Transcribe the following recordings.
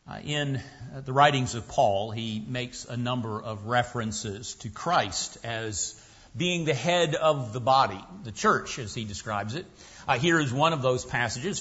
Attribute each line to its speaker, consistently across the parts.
Speaker 1: In the writings of Paul, he makes a number of references to Christ as being the head of the body, the church, as he describes it. Here is one of those passages,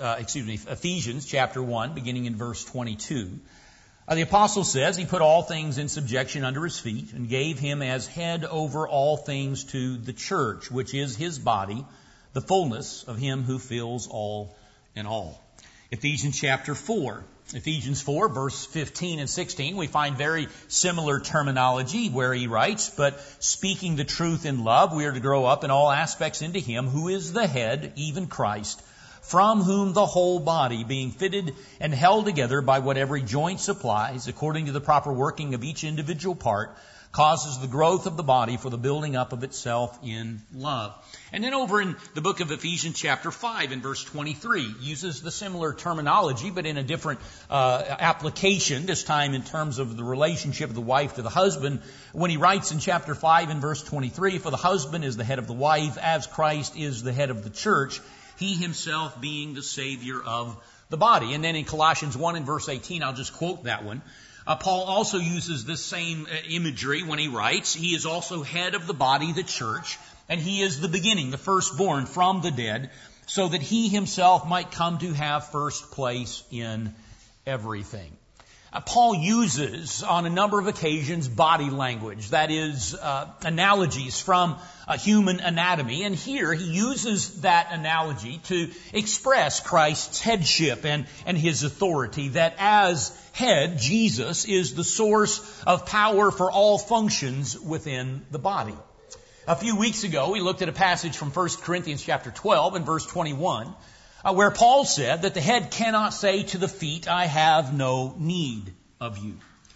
Speaker 1: Ephesians chapter 1, beginning in verse 22. The apostle says, he put all things in subjection under his feet and gave him as head over all things to the church, which is his body, the fullness of him who fills all in all. Ephesians chapter 4. Ephesians 4, verse 15 and 16, we find very similar terminology where he writes, but speaking the truth in love, we are to grow up in all aspects into him who is the head, even Christ, from whom the whole body, being fitted and held together by what every joint supplies, according to the proper working of each individual part, causes the growth of the body for the building up of itself in love. And then over in the book of Ephesians chapter 5 in verse 23, uses the similar terminology, but in a different application, this time in terms of the relationship of the wife to the husband, when he writes in chapter 5 in verse 23, for the husband is the head of the wife, as Christ is the head of the church, he himself being the Savior of the body. And then in Colossians 1 in verse 18, I'll just quote that one. Paul also uses this same imagery when he writes, he is also head of the body, the church, and he is the beginning, the firstborn from the dead, so that he himself might come to have first place in everything. Paul uses on a number of occasions body language, that is, analogies from human anatomy. And here he uses that analogy to express Christ's headship and his authority, that as head, Jesus is the source of power for all functions within the body. A few weeks ago, we looked at a passage from 1 Corinthians chapter 12 and verse 21, where Paul said that the head cannot say to the feet, I have no need of you.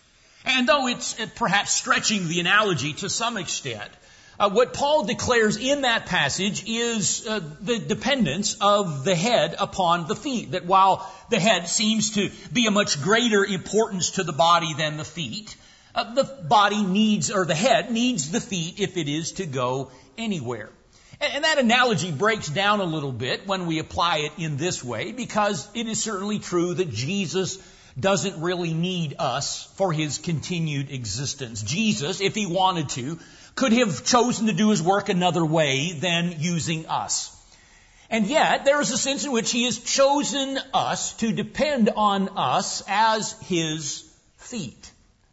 Speaker 1: And though it's perhaps stretching the analogy to some extent, what Paul declares in that passage is the dependence of the head upon the feet. That while the head seems to be a much greater importance to the body than the feet, the body needs, or the head needs the feet if it is to go anywhere. And that analogy breaks down a little bit when we apply it in this way, because it is certainly true that Jesus doesn't really need us for his continued existence. Jesus, if he wanted to, could have chosen to do his work another way than using us. And yet, there is a sense in which he has chosen us to depend on us as his feet.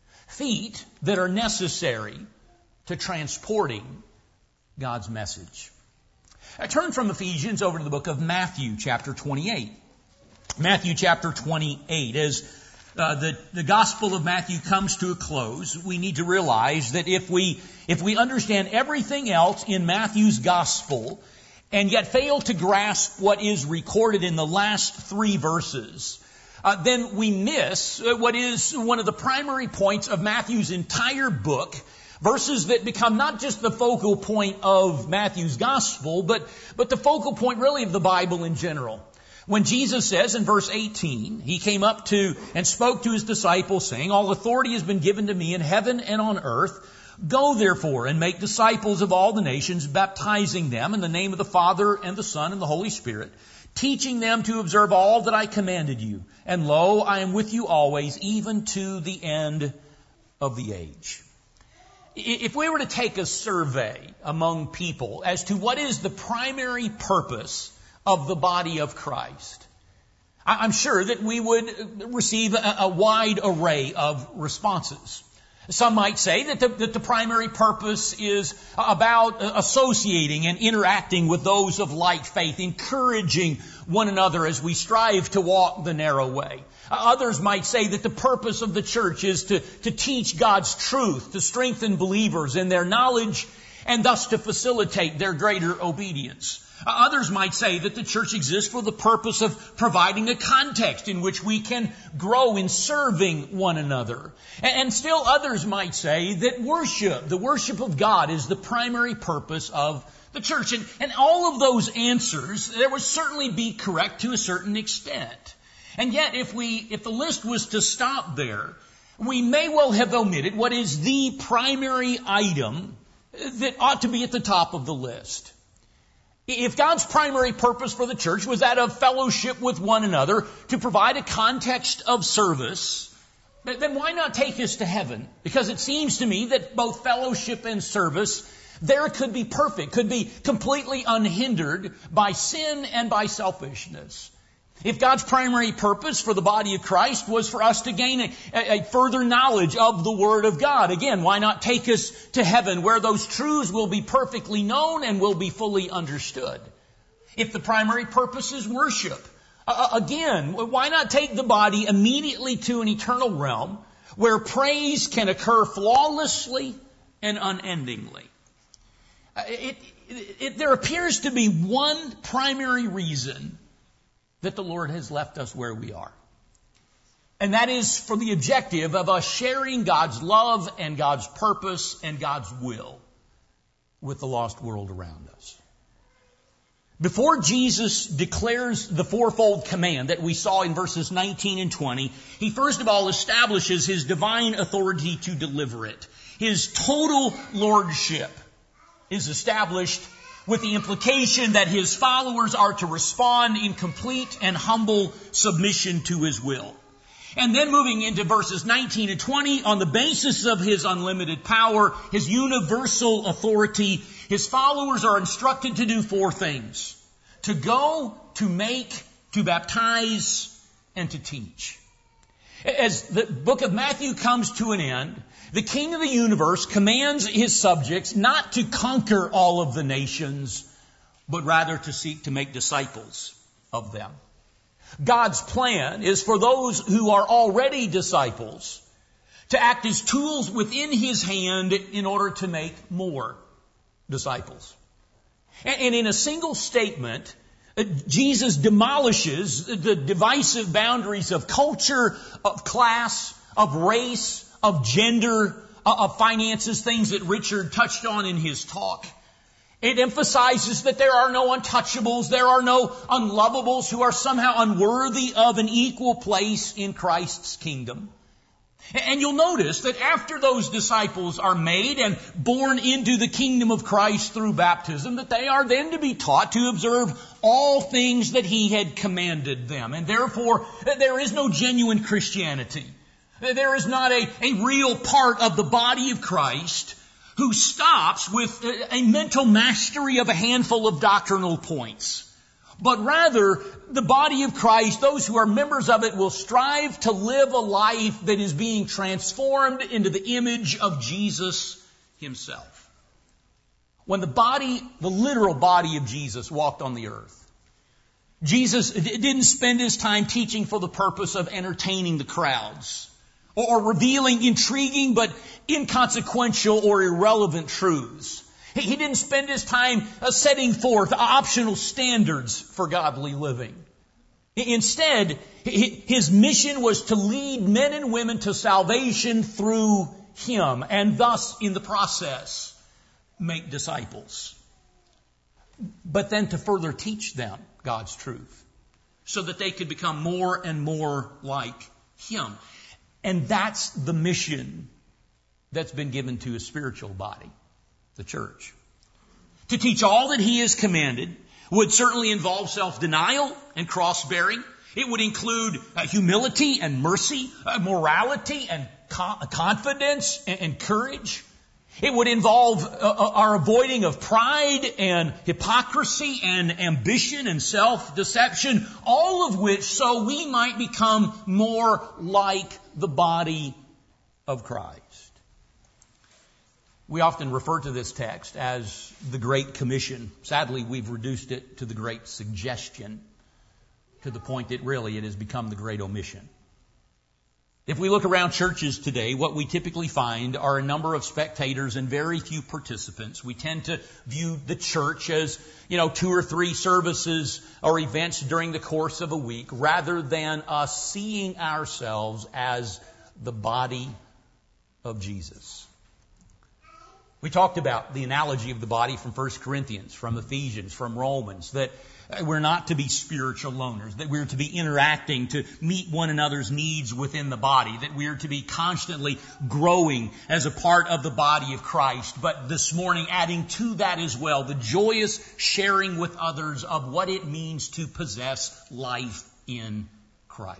Speaker 1: Feet that are necessary to transporting God's message. I turn from Ephesians over to the book of Matthew, chapter 28. Matthew, chapter 28. As the Gospel of Matthew comes to a close, we need to realize that if we understand everything else in Matthew's Gospel and yet fail to grasp what is recorded in the last 3 verses, then we miss what is one of the primary points of Matthew's entire book, verses that become not just the focal point of Matthew's Gospel, but the focal point really of the Bible in general. When Jesus says in verse 18, he came up to and spoke to his disciples, saying, all authority has been given to me in heaven and on earth. Go therefore and make disciples of all the nations, baptizing them in the name of the Father and the Son and the Holy Spirit, teaching them to observe all that I commanded you. And lo, I am with you always, even to the end of the age. If we were to take a survey among people as to what is the primary purpose of the body of Christ, I'm sure that we would receive a wide array of responses. Some might say that the primary purpose is about associating and interacting with those of like faith, encouraging one another as we strive to walk the narrow way. Others might say that the purpose of the church is to teach God's truth, to strengthen believers in their knowledge, and thus to facilitate their greater obedience. Others might say that the church exists for the purpose of providing a context in which we can grow in serving one another. And still others might say that the worship of God, is the primary purpose of the church. And all of those answers, there would certainly be correct to a certain extent. And yet, if the list was to stop there, we may well have omitted what is the primary item that ought to be at the top of the list. If God's primary purpose for the church was that of fellowship with one another to provide a context of service, then why not take us to heaven? Because it seems to me that both fellowship and service there could be perfect, could be completely unhindered by sin and by selfishness. If God's primary purpose for the body of Christ was for us to gain a further knowledge of the Word of God, again, why not take us to heaven where those truths will be perfectly known and will be fully understood? If the primary purpose is worship, again, why not take the body immediately to an eternal realm where praise can occur flawlessly and unendingly? There appears to be one primary reason that the Lord has left us where we are. And that is for the objective of us sharing God's love and God's purpose and God's will with the lost world around us. Before Jesus declares the fourfold command that we saw in verses 19 and 20, He first of all establishes His divine authority to deliver it. His total lordship is established with the implication that His followers are to respond in complete and humble submission to His will. And then moving into verses 19 and 20, on the basis of His unlimited power, His universal authority, His followers are instructed to do four things: to go, to make, to baptize, and to teach. As the book of Matthew comes to an end, the King of the universe commands His subjects not to conquer all of the nations, but rather to seek to make disciples of them. God's plan is for those who are already disciples to act as tools within His hand in order to make more disciples. And in a single statement, Jesus demolishes the divisive boundaries of culture, of class, of race, of gender, of finances, things that Richard touched on in his talk. It emphasizes that there are no untouchables, there are no unlovables who are somehow unworthy of an equal place in Christ's kingdom. And you'll notice that after those disciples are made and born into the kingdom of Christ through baptism, that they are then to be taught to observe all things that He had commanded them. And therefore, there is no genuine Christianity. There is not a real part of the body of Christ who stops with a mental mastery of a handful of doctrinal points. But rather, the body of Christ, those who are members of it, will strive to live a life that is being transformed into the image of Jesus Himself. When the literal body of Jesus walked on the earth, Jesus didn't spend His time teaching for the purpose of entertaining the crowds or revealing intriguing but inconsequential or irrelevant truths. He didn't spend His time setting forth optional standards for godly living. Instead, His mission was to lead men and women to salvation through Him, and thus, in the process, make disciples. But then to further teach them God's truth, so that they could become more and more like Him. And that's the mission that's been given to His spiritual body, the church. To teach all that He has commanded would certainly involve self-denial and cross-bearing. It would include humility and mercy, morality and confidence and courage. It would involve our avoiding of pride and hypocrisy and ambition and self-deception, all of which so we might become more like the body of Christ. We often refer to this text as the Great Commission. Sadly, we've reduced it to the Great Suggestion, to the point that really it has become the Great Omission. If we look around churches today, what we typically find are a number of spectators and very few participants. We tend to view the church as, 2 or 3 services or events during the course of a week, rather than us seeing ourselves as the body of Jesus. We talked about the analogy of the body from 1 Corinthians, from Ephesians, from Romans, that We're not to be spiritual loners, that we're to be interacting to meet one another's needs within the body, that we're to be constantly growing as a part of the body of Christ. But this morning, adding to that as well, the joyous sharing with others of what it means to possess life in Christ.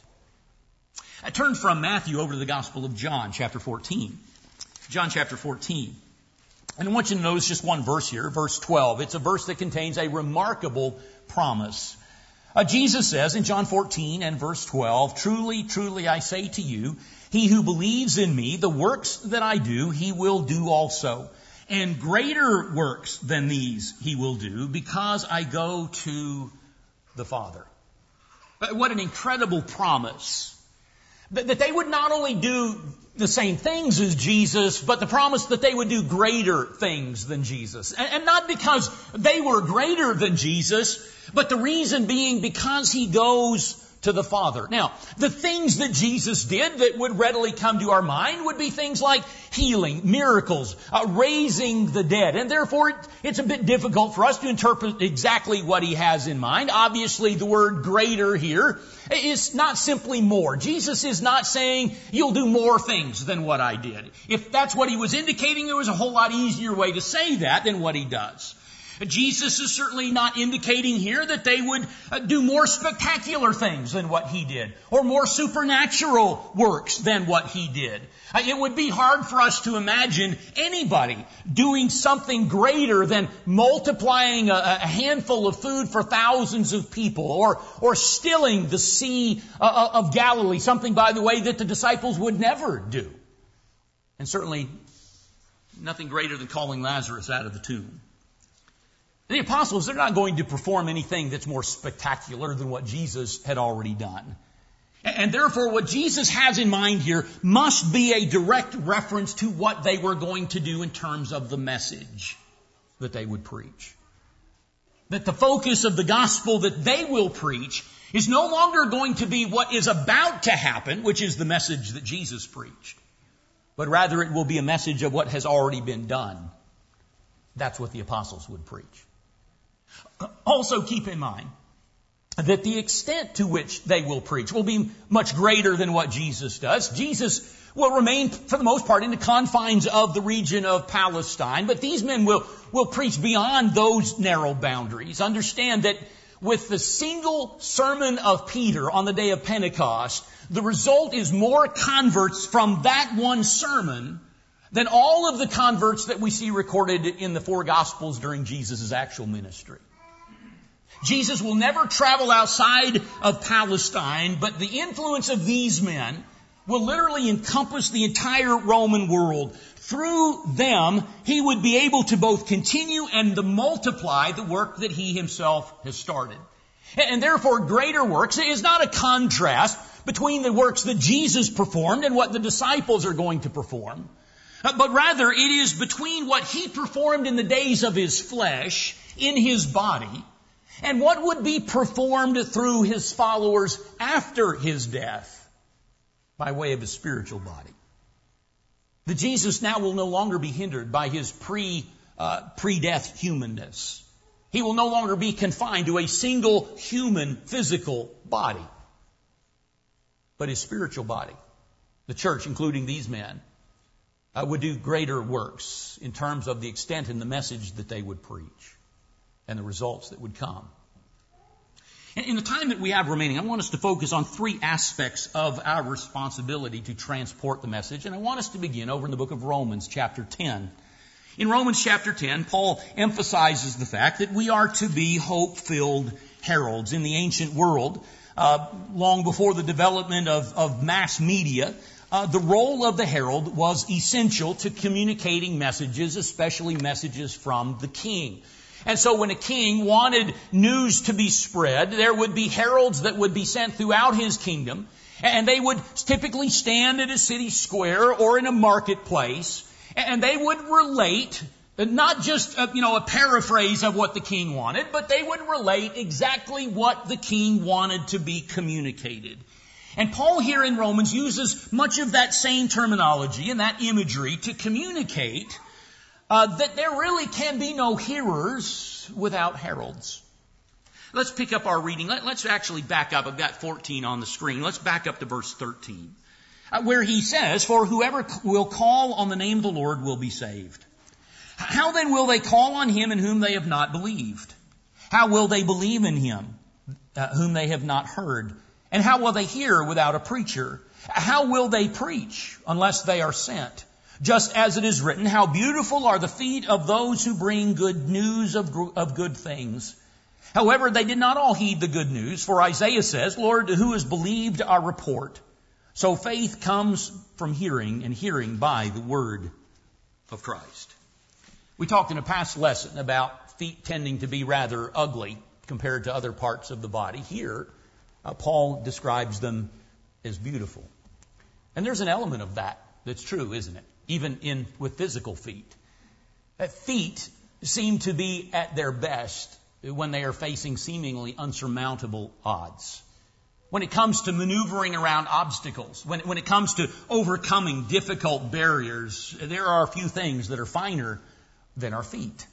Speaker 1: I turned from Matthew over to the Gospel of John, chapter 14. John chapter 14. And I want you to notice just one verse here, verse 12. It's a verse that contains a remarkable promise. Jesus says in John 14 and verse 12, "Truly, truly, I say to you, he who believes in me, the works that I do, he will do also. And greater works than these he will do, because I go to the Father." What an incredible promise. That they would not only do the same things as Jesus, but the promise that they would do greater things than Jesus. And not because they were greater than Jesus, but the reason being because he goes to the Father. Now, the things that Jesus did that would readily come to our mind would be things like healing, miracles, raising the dead. And therefore, it's a bit difficult for us to interpret exactly what he has in mind. Obviously, the word greater here is not simply more. Jesus is not saying, you'll do more things than what I did. If that's what he was indicating, there was a whole lot easier way to say that than what he does. Jesus is certainly not indicating here that they would do more spectacular things than what he did, or more supernatural works than what he did. It would be hard for us to imagine anybody doing something greater than multiplying a handful of food for thousands of people, or stilling the Sea of Galilee, something, by the way, that the disciples would never do. And certainly nothing greater than calling Lazarus out of the tomb. The apostles, they're not going to perform anything that's more spectacular than what Jesus had already done. And therefore, what Jesus has in mind here must be a direct reference to what they were going to do in terms of the message that they would preach. That the focus of the gospel that they will preach is no longer going to be what is about to happen, which is the message that Jesus preached. But rather it will be a message of what has already been done. That's what the apostles would preach. Also keep in mind that the extent to which they will preach will be much greater than what Jesus does. Jesus will remain, for the most part, in the confines of the region of Palestine, but these men will preach beyond those narrow boundaries. Understand that with the single sermon of Peter on the day of Pentecost, the result is more converts from that one sermon than all of the converts that we see recorded in the four Gospels during Jesus' actual ministry. Jesus will never travel outside of Palestine, but the influence of these men will literally encompass the entire Roman world. Through them, he would be able to both continue and to multiply the work that he himself has started. And therefore, greater works is not a contrast between the works that Jesus performed and what the disciples are going to perform. But rather, it is between what he performed in the days of his flesh, in his body, and what would be performed through his followers after his death by way of his spiritual body. That Jesus now will no longer be hindered by his pre-death humanness. He will no longer be confined to a single human physical body, but his spiritual body, the church, including these men, would do greater works in terms of the extent and the message that they would preach and the results that would come. In the time that we have remaining, I want us to focus on three aspects of our responsibility to transport the message. And I want us to begin over in the book of Romans chapter 10. In Romans chapter 10, Paul emphasizes the fact that we are to be hope-filled heralds. In the ancient world, long before the development of mass media, the role of the herald was essential to communicating messages, especially messages from the king. And so when a king wanted news to be spread, there would be heralds that would be sent throughout his kingdom, and they would typically stand at a city square or in a marketplace, and they would relate not just a paraphrase of what the king wanted, but they would relate exactly what the king wanted to be communicated. And Paul here in Romans uses much of that same terminology and that imagery to communicate that there really can be no hearers without heralds. Let's pick up our reading. Let's actually back up. I've got 14 on the screen. Let's back up to verse 13, where he says, "For whoever will call on the name of the Lord will be saved. How then will they call on him in whom they have not believed? How will they believe in him whom they have not heard? And how will they hear without a preacher? How will they preach unless they are sent? Just as it is written, how beautiful are the feet of those who bring good news of good things. However, they did not all heed the good news, for Isaiah says, Lord, who has believed our report? So faith comes from hearing, and hearing by the word of Christ." We talked in a past lesson about feet tending to be rather ugly compared to other parts of the body. Here, Paul describes them as beautiful. And there's an element of that that's true, isn't it? Even with physical feet. Feet seem to be at their best when they are facing seemingly unsurmountable odds. When it comes to maneuvering around obstacles, when it comes to overcoming difficult barriers, there are a few things that are finer than our feet.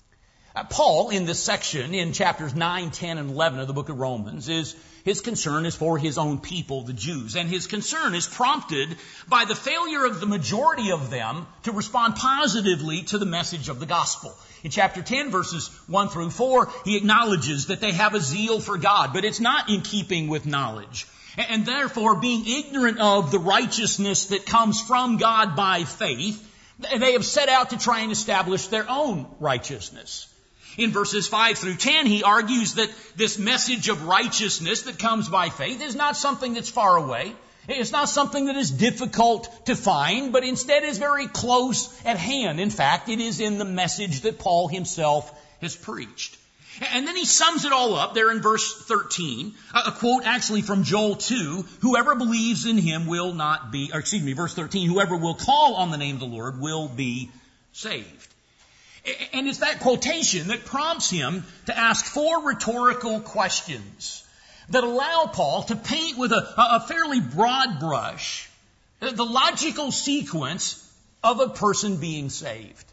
Speaker 1: Paul, in this section, in chapters 9, 10, and 11 of the book of Romans, his concern is for his own people, the Jews. And his concern is prompted by the failure of the majority of them to respond positively to the message of the gospel. In chapter 10, verses 1 through 4, he acknowledges that they have a zeal for God, but it's not in keeping with knowledge. And therefore, being ignorant of the righteousness that comes from God by faith, they have set out to try and establish their own righteousness. In verses 5 through 10, he argues that this message of righteousness that comes by faith is not something that's far away. It's not something that is difficult to find, but instead is very close at hand. In fact, it is in the message that Paul himself has preached. And then he sums it all up there in verse 13, a quote actually from Joel 2, whoever believes in him will not be, verse 13, whoever will call on the name of the Lord will be saved. And it's that quotation that prompts him to ask 4 rhetorical questions that allow Paul to paint with a fairly broad brush the logical sequence of a person being saved.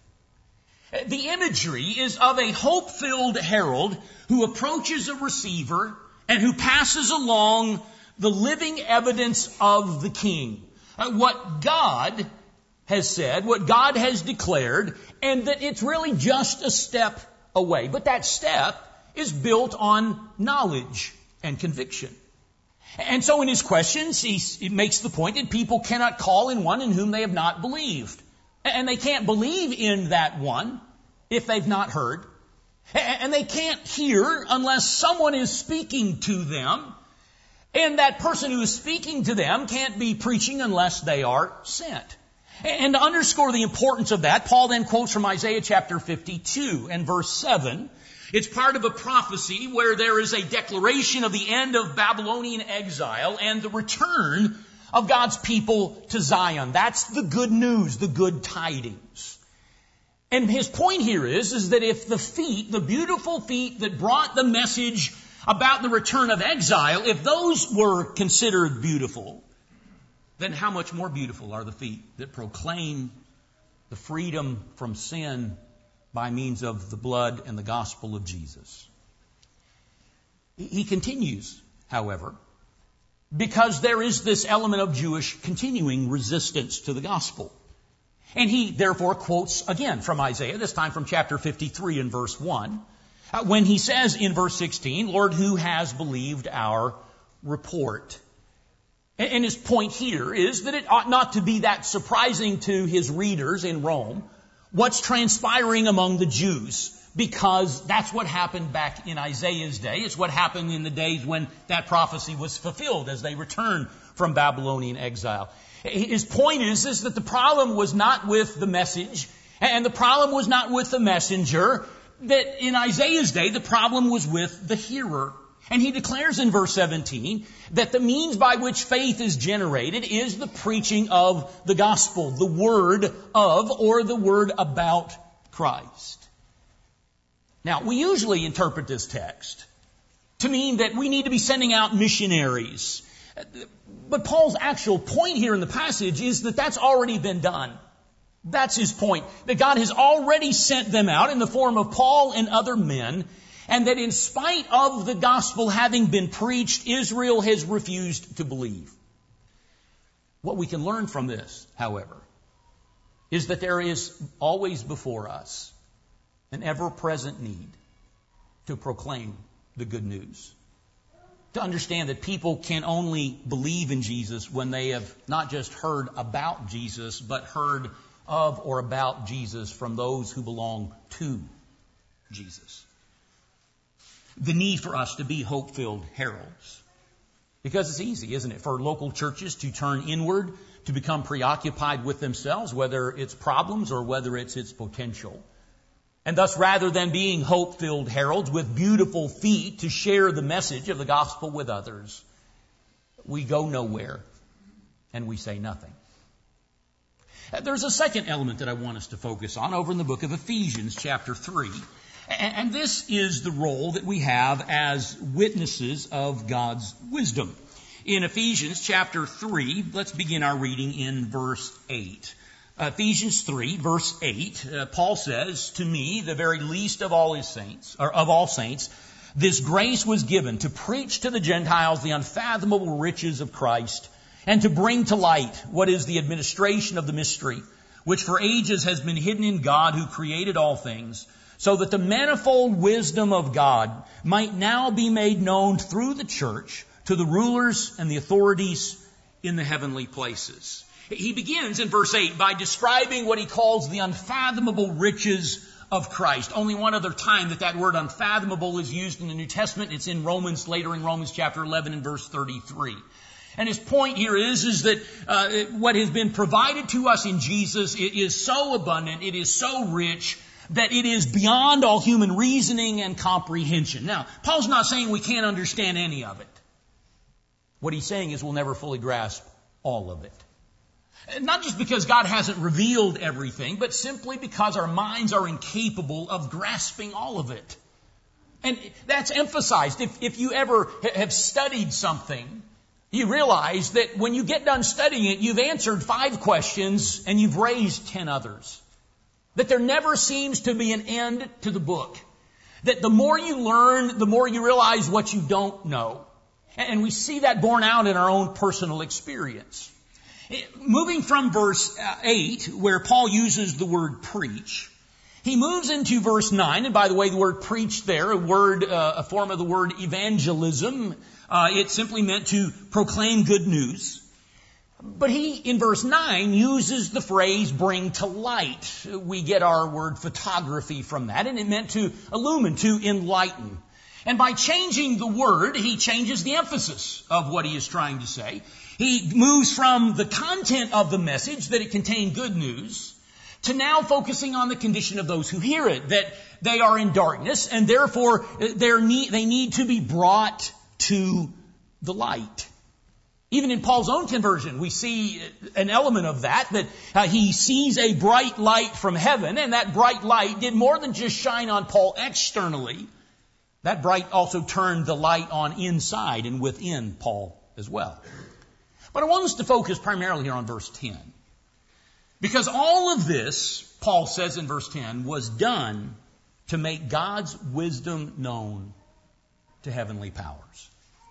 Speaker 1: The imagery is of a hope-filled herald who approaches a receiver and who passes along the living evidence of the king. What God has said, what God has declared, and that it's really just a step away. But that step is built on knowledge and conviction. And so in his questions, he makes the point that people cannot call in one in whom they have not believed. And they can't believe in that one if they've not heard. And they can't hear unless someone is speaking to them. And that person who is speaking to them can't be preaching unless they are sent. And to underscore the importance of that, Paul then quotes from Isaiah chapter 52 and verse 7. It's part of a prophecy where there is a declaration of the end of Babylonian exile and the return of God's people to Zion. That's the good news, the good tidings. And his point here is that if the feet, the beautiful feet that brought the message about the return of exile, if those were considered beautiful, then how much more beautiful are the feet that proclaim the freedom from sin by means of the blood and the gospel of Jesus. He continues, however, because there is this element of Jewish continuing resistance to the gospel. And he therefore quotes again from Isaiah, this time from chapter 53 and verse 1, when he says in verse 16, Lord, who has believed our report? And his point here is that it ought not to be that surprising to his readers in Rome what's transpiring among the Jews, because that's what happened back in Isaiah's day. It's what happened in the days when that prophecy was fulfilled as they returned from Babylonian exile. His point is that the problem was not with the message, and the problem was not with the messenger, that in Isaiah's day the problem was with the hearer. And he declares in verse 17 that the means by which faith is generated is the preaching of the gospel, the word of or the word about Christ. Now, we usually interpret this text to mean that we need to be sending out missionaries. But Paul's actual point here in the passage is that that's already been done. That's his point, that God has already sent them out in the form of Paul and other men. and that in spite of the gospel having been preached, Israel has refused to believe. What we can learn from this, however, is that there is always before us an ever-present need to proclaim the good news. To understand that people can only believe in Jesus when they have not just heard about Jesus, but heard of or about Jesus from those who belong to Jesus. The need for us to be hope-filled heralds. Because it's easy, isn't it, for local churches to turn inward, to become preoccupied with themselves, whether it's problems or whether it's its potential. And thus, rather than being hope-filled heralds with beautiful feet to share the message of the gospel with others, we go nowhere and we say nothing. There's a second element that I want us to focus on over in the book of Ephesians, chapter 3. And this is the role that we have as witnesses of God's wisdom. In Ephesians chapter 3, let's begin our reading in verse 8. Ephesians 3, verse 8, Paul says, "To me, the very least of all his saints, or of all saints, this grace was given to preach to the Gentiles the unfathomable riches of Christ, and to bring to light what is the administration of the mystery, which for ages has been hidden in God who created all things, so that the manifold wisdom of God might now be made known through the church to the rulers and the authorities in the heavenly places." He begins in verse 8 by describing what he calls the unfathomable riches of Christ. Only one other time that word unfathomable is used in the New Testament. It's in Romans, later in Romans chapter 11 and verse 33. And his point here is that what has been provided to us in Jesus is so abundant, it is so rich, that it is beyond all human reasoning and comprehension. Now, Paul's not saying we can't understand any of it. What he's saying is we'll never fully grasp all of it. Not just because God hasn't revealed everything, but simply because our minds are incapable of grasping all of it. And that's emphasized. If you ever have studied something, you realize that when you get done studying it, you've answered 5 questions and you've raised 10 others. That there never seems to be an end to the book. That the more you learn, the more you realize what you don't know. And we see that borne out in our own personal experience. Moving from verse 8, where Paul uses the word preach, he moves into verse 9, and by the way, the word preach there, a form of the word evangelism, it simply meant to proclaim good news. But he, in verse 9, uses the phrase bring to light. We get our word photography from that, and it meant to illumine, to enlighten. And by changing the word, he changes the emphasis of what he is trying to say. He moves from the content of the message, that it contained good news, to now focusing on the condition of those who hear it, that they are in darkness, and therefore they need to be brought to the light. Even in Paul's own conversion, we see an element of that he sees a bright light from heaven, and that bright light did more than just shine on Paul externally. That bright also turned the light on inside and within Paul as well. But I want us to focus primarily here on verse 10. Because all of this, Paul says in verse 10, was done to make God's wisdom known to heavenly powers.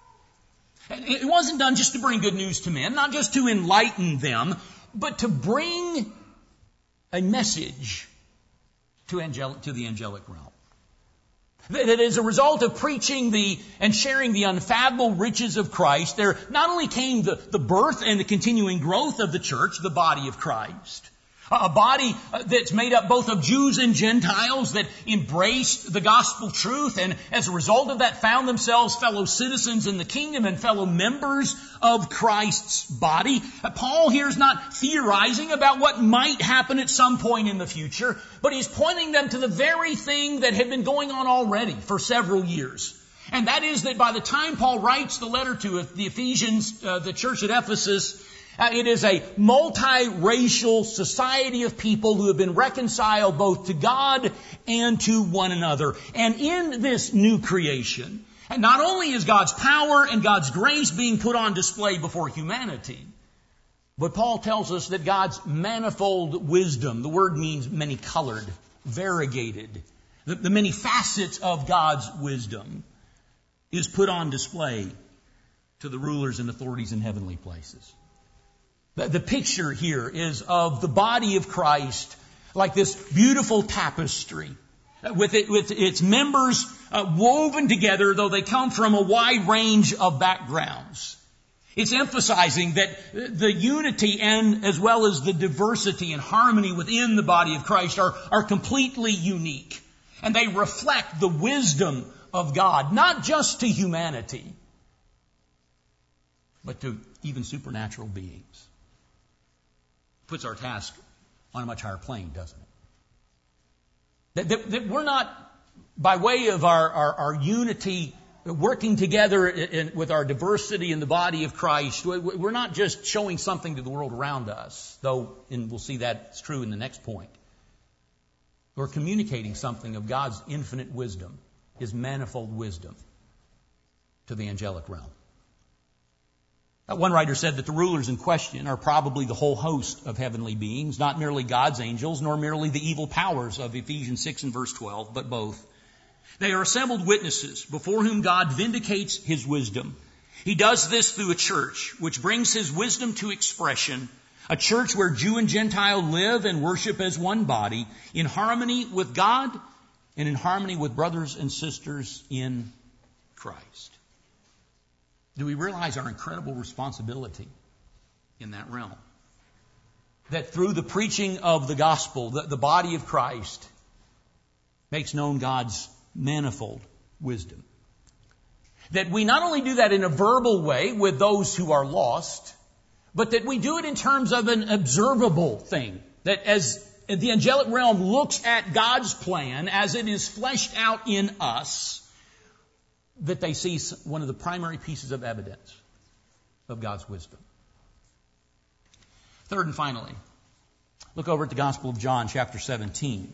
Speaker 1: It wasn't done just to bring good news to men, not just to enlighten them, but to bring a message to the angelic realm. That as a result of preaching and sharing the unfathomable riches of Christ, there not only came the birth and the continuing growth of the church, the body of Christ, a body that's made up both of Jews and Gentiles that embraced the gospel truth, and as a result of that found themselves fellow citizens in the kingdom and fellow members of Christ's body. Paul here is not theorizing about what might happen at some point in the future, but he's pointing them to the very thing that had been going on already for several years. And that is that by the time Paul writes the letter to the Ephesians, the church at Ephesus, it is a multiracial society of people who have been reconciled both to God and to one another. And in this new creation, not only is God's power and God's grace being put on display before humanity, but Paul tells us that God's manifold wisdom, the word means many-colored, variegated, the many facets of God's wisdom, is put on display to the rulers and authorities in heavenly places. The picture here is of the body of Christ like this beautiful tapestry with its members woven together, though they come from a wide range of backgrounds. It's emphasizing that the unity and as well as the diversity and harmony within the body of Christ are completely unique. And they reflect the wisdom of God, not just to humanity, but to even supernatural beings. Puts our task on a much higher plane, doesn't it? That we're not, by way of our unity, working together with our diversity in the body of Christ, we're not just showing something to the world around us, though, and we'll see that's true in the next point. We're communicating something of God's infinite wisdom, His manifold wisdom, to the angelic realm. One writer said that the rulers in question are probably the whole host of heavenly beings, not merely God's angels, nor merely the evil powers of Ephesians 6 and verse 12, but both. They are assembled witnesses before whom God vindicates His wisdom. He does this through a church which brings His wisdom to expression, a church where Jew and Gentile live and worship as one body, in harmony with God and in harmony with brothers and sisters in Christ. Do we realize our incredible responsibility in that realm? That through the preaching of the gospel, the body of Christ makes known God's manifold wisdom. That we not only do that in a verbal way with those who are lost, but that we do it in terms of an observable thing. That as the angelic realm looks at God's plan as it is fleshed out in us, that they see one of the primary pieces of evidence of God's wisdom. Third and finally, look over at the Gospel of John, chapter 17.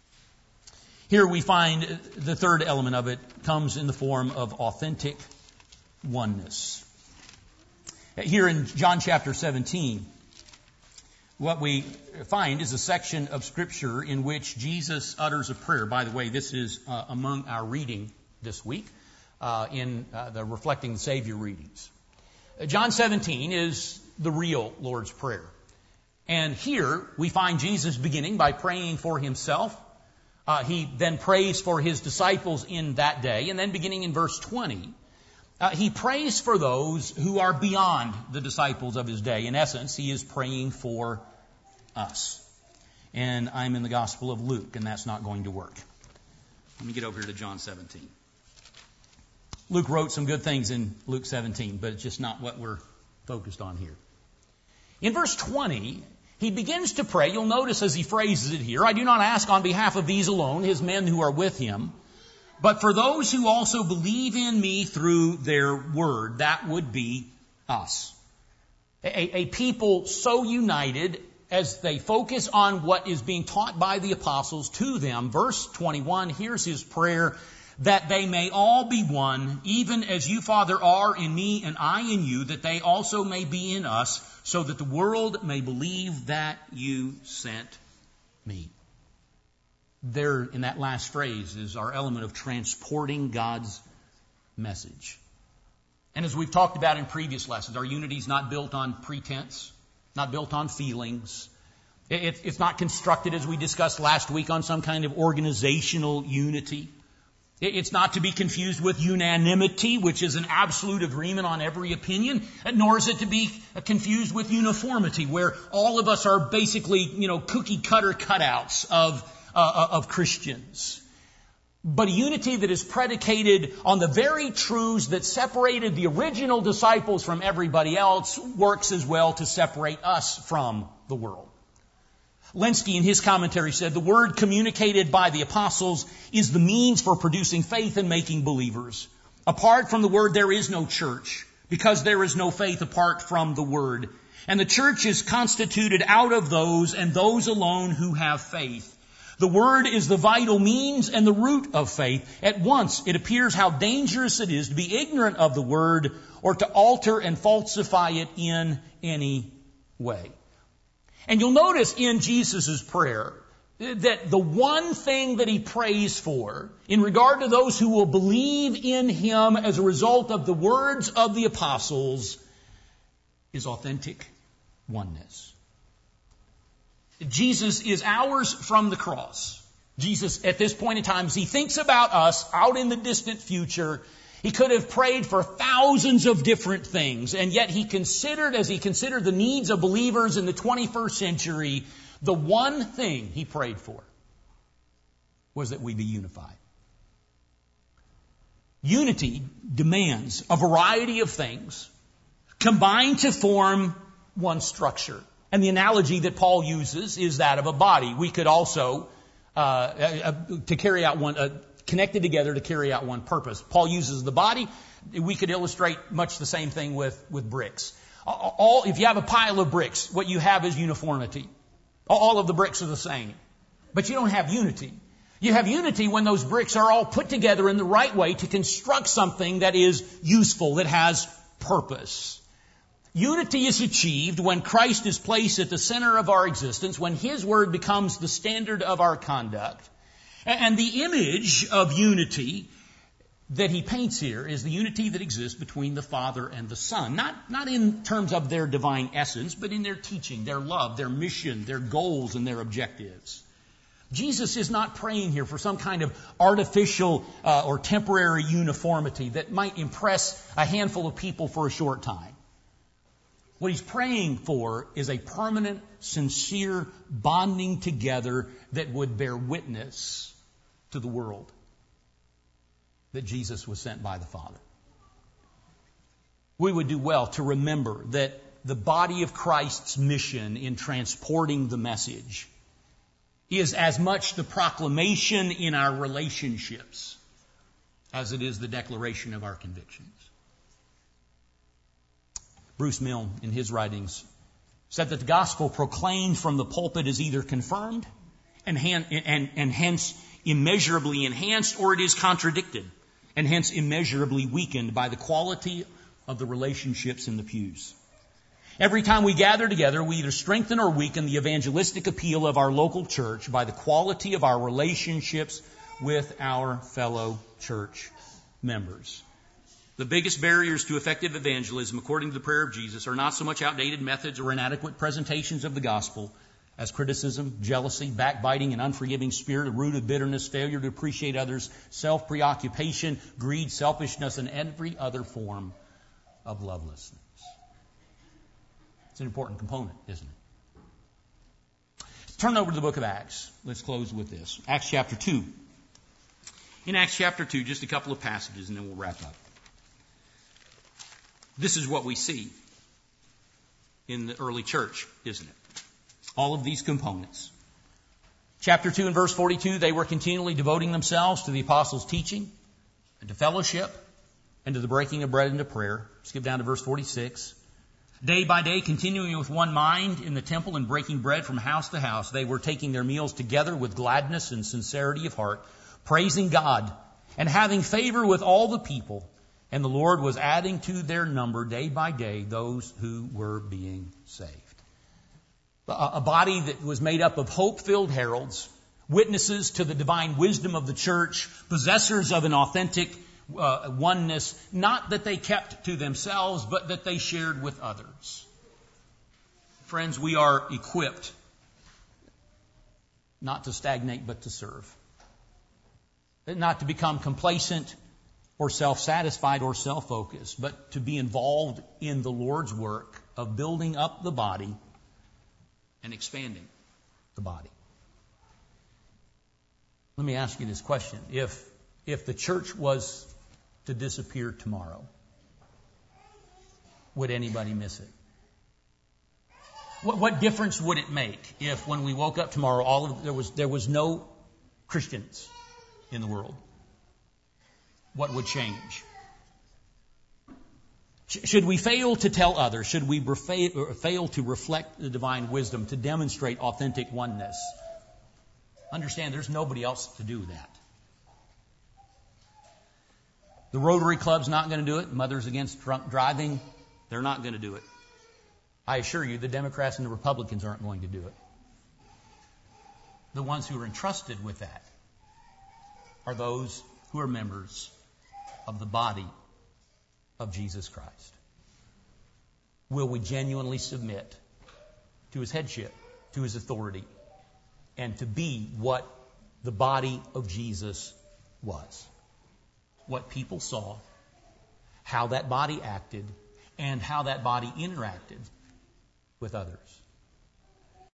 Speaker 1: Here we find the third element of it comes in the form of authentic oneness. Here in John chapter 17, what we find is a section of Scripture in which Jesus utters a prayer. By the way, this is among our reading this week in the Reflecting the Savior readings. John 17 is the real Lord's Prayer. And here we find Jesus beginning by praying for Himself. He then prays for His disciples in that day. And then beginning in verse 20, He prays for those who are beyond the disciples of His day. In essence, He is praying for us. And I'm in the Gospel of Luke, and that's not going to work. Let me get over here to John 17. Luke wrote some good things in Luke 17, but it's just not what we're focused on here. In verse 20, he begins to pray. You'll notice as he phrases it here, I do not ask on behalf of these alone, His men who are with Him, but for those who also believe in me through their word. That would be us. A people so united as they focus on what is being taught by the apostles to them. Verse 21, here's his prayer, that they may all be one, even as you, Father, are in me and I in you, that they also may be in us, so that the world may believe that you sent me. There, in that last phrase, is our element of transporting God's message. And as we've talked about in previous lessons, our unity is not built on pretense, not built on feelings. It's not constructed, as we discussed last week, on some kind of organizational unity. It's not to be confused with unanimity, which is an absolute agreement on every opinion, nor is it to be confused with uniformity, where all of us are basically, cookie cutter cutouts of Christians. But a unity that is predicated on the very truths that separated the original disciples from everybody else works as well to separate us from the world. Lenski, in his commentary, said the word communicated by the apostles is the means for producing faith and making believers. Apart from the word, there is no church, because there is no faith apart from the word. And the church is constituted out of those and those alone who have faith. The word is the vital means and the root of faith. At once, it appears how dangerous it is to be ignorant of the word or to alter and falsify it in any way. And you'll notice in Jesus' prayer that the one thing that he prays for in regard to those who will believe in him as a result of the words of the apostles is authentic oneness. Jesus is ours from the cross. Jesus, at this point in time, as he thinks about us out in the distant future, he could have prayed for thousands of different things, and yet as he considered the needs of believers in the 21st century, the one thing he prayed for was that we be unified. Unity demands a variety of things combined to form one structure. And the analogy that Paul uses is that of a body. We could also, to carry out connected together to carry out one purpose. Paul uses the body. We could illustrate much the same thing with bricks. If you have a pile of bricks, what you have is uniformity. All of the bricks are the same. But you don't have unity. You have unity when those bricks are all put together in the right way to construct something that is useful, that has purpose. Unity is achieved when Christ is placed at the center of our existence, when His Word becomes the standard of our conduct. And the image of unity that he paints here is the unity that exists between the Father and the Son. Not in terms of their divine essence, but in their teaching, their love, their mission, their goals, and their objectives. Jesus is not praying here for some kind of artificial or temporary uniformity that might impress a handful of people for a short time. What he's praying for is a permanent, sincere bonding together that would bear witness to the world that Jesus was sent by the Father. We would do well to remember that the body of Christ's mission in transporting the message is as much the proclamation in our relationships as it is the declaration of our convictions. Bruce Milne, in his writings, said that the gospel proclaimed from the pulpit is either confirmed and hence immeasurably enhanced, or it is contradicted and hence immeasurably weakened by the quality of the relationships in the pews. Every time we gather together, we either strengthen or weaken the evangelistic appeal of our local church by the quality of our relationships with our fellow church members. The biggest barriers to effective evangelism, according to the prayer of Jesus, are not so much outdated methods or inadequate presentations of the gospel as criticism, jealousy, backbiting, an unforgiving spirit, a root of bitterness, failure to appreciate others, self-preoccupation, greed, selfishness, and every other form of lovelessness. It's an important component, isn't it? Turn over to the book of Acts. Let's close with this. Acts chapter 2. In Acts chapter 2, just a couple of passages and then we'll wrap up. This is what we see in the early church, isn't it? All of these components. Chapter 2 and verse 42, they were continually devoting themselves to the apostles' teaching and to fellowship and to the breaking of bread and to prayer. Skip down to verse 46. Day by day, continuing with one mind in the temple and breaking bread from house to house, they were taking their meals together with gladness and sincerity of heart, praising God and having favor with all the people. And the Lord was adding to their number day by day those who were being saved. A body that was made up of hope-filled heralds, witnesses to the divine wisdom of the church, possessors of an authentic oneness, not that they kept to themselves, but that they shared with others. Friends, we are equipped not to stagnate, but to serve. Not to become complacent or self-satisfied or self-focused, but to be involved in the Lord's work of building up the body and expanding the body. Let me ask you this question. If the church was to disappear tomorrow, would anybody miss it? What difference would it make if when we woke up tomorrow there was no Christians in the world? What would change? Should we fail to tell others? Should we fail to reflect the divine wisdom, to demonstrate authentic oneness? Understand, there's nobody else to do that. The Rotary Club's not going to do it. Mothers Against Drunk Driving, they're not going to do it. I assure you, the Democrats and the Republicans aren't going to do it. The ones who are entrusted with that are those who are members of the body of Jesus Christ. Will we genuinely submit to his headship, to his authority, and to be what the body of Jesus was? What people saw, how that body acted, and how that body interacted with others.